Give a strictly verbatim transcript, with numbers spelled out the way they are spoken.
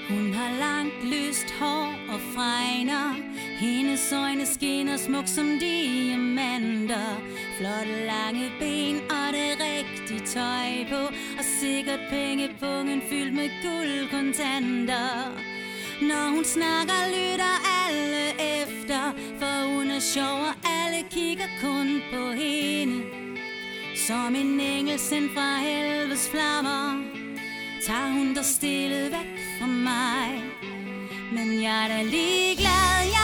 Hun har langt lyst hår og fregner. Hendes øjne skinner smuk som diamanter. Flotte lange ben og det rigtige tøj på. Og sikkert pengepungen fyldt med guldkontanter. Når hun snakker, lytter alle efter. For hun er sjov, og alle kigger kun på hende. Som en engel sendt fra helvedes flammer, tager hun der stille væk fra mig. Men jeg er da ligeglad, jeg